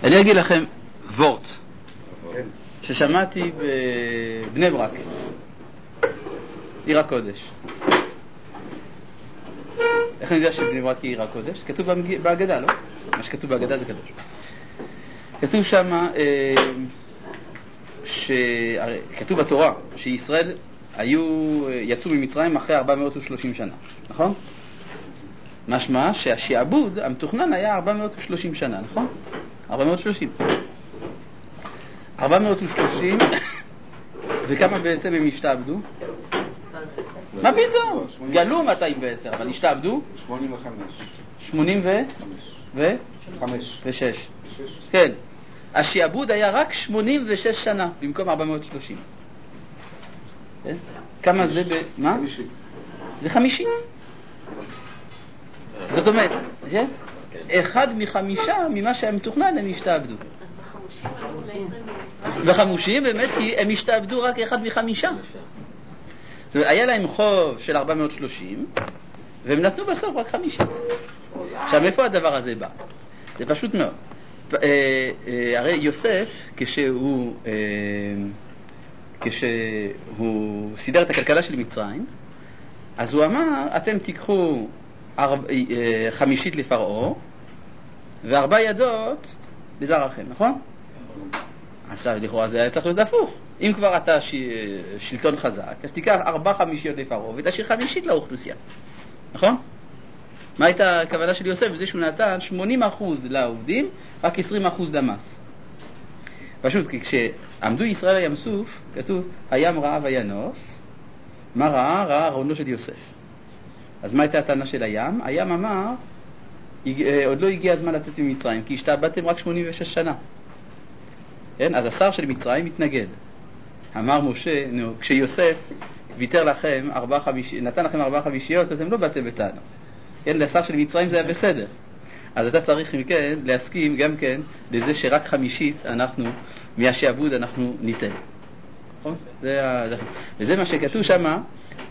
אני אגיד לכם וורט ששמעתי בבני ברק, עיר הקודש. איך אני יודע שבני ברק היא עיר הקודש? כתוב בהגדה, לא? מה שכתוב בהגדה זה קדוש. כתוב שם כתוב בתורה שישראל יצאו ממצרים אחרי 430 שנה, נכון? משמע שהשעבוד המתוכנן היה 430 שנה, נכון? 430 וכמה בעצם הם השתעבדו? מה פתאום? גלו 210, אבל השתעבדו? 86. כן. השעבוד היה רק 86 שנה במקום 430. כן? כמה זה מה? זה 50. זאת אומרת, כן? 1 מ-5 ממה שהיה מתוכנן הם השתעבדו. וחמושים באמת הם השתעבדו רק 1 מ-5. זאת אומרת, היה להם חוב של 430 והם נתנו בסוף רק 50. עכשיו, איפה הדבר הזה בא? זה פשוט מאוד. הרי יוסף, כשהוא סידר את הכלכלה של מצרים, אז הוא אמר, אתם תיקחו 5 לפרעה ו4 ידות לזרעכם, נכון? עכשיו, לכאורה זה היה צריך להיות הפוך. אם כבר אתה שלטון חזק, אז תיקח 4/5 לפרעה ותשאיר 5 לאוכלוסייה, נכון? מה הייתה הכוונה של יוסף? זה שהוא נתן 80% לעובדים, רק 20% למס. פשוט, כי כשעמדו ישראל לים סוף, כתוב, הים ראה וינוס. מה ראה? ראה ארונו של יוסף. אז מה הייתה הטענה של הים? הים אמר, עוד לא הגיע הזמן לצאת ממצרים, כי השתעבדתם רק 86 שנה. כן? אז השר של מצרים מתנגד. אמר משה, כשיוסף ויתר לכם, נתן לכם 4/5, אתם לא באתם בטענות. כן, לשר של מצרים זה היה בסדר. אז אתה צריך מכן להסכים גם כן לזה שרק 5 אנחנו, מהשעבוד אנחנו ניתן. נכון? וזה מה שכתוב שם,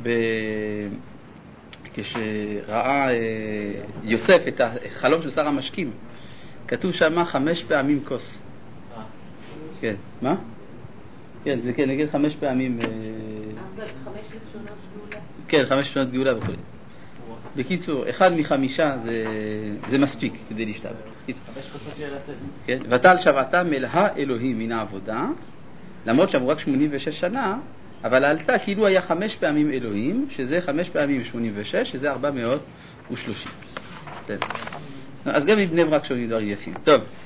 כשראה יוסף את החלום של שר המשקים, כתוב שם 5 פעמים כוס. כן, מה? כן, זה כן, נגיד 5 פעמים... 5 לשונות גאולה. כן, 5 לשונות גאולה וכו'. בקיצור, 1 מ-5 זה מספיק כדי להשתעבד. 5 כוסות של לתת. כן, ותעל שבעתם אל האלוהים מן העבודה, למרות שעברו רק 86 שנה, אבל עלתה כאילו היה 5 פעמים אלוהים, שזה 5 פעמים 86, שזה 430. אז גם מבני ברק שונים דברים יפים. טוב.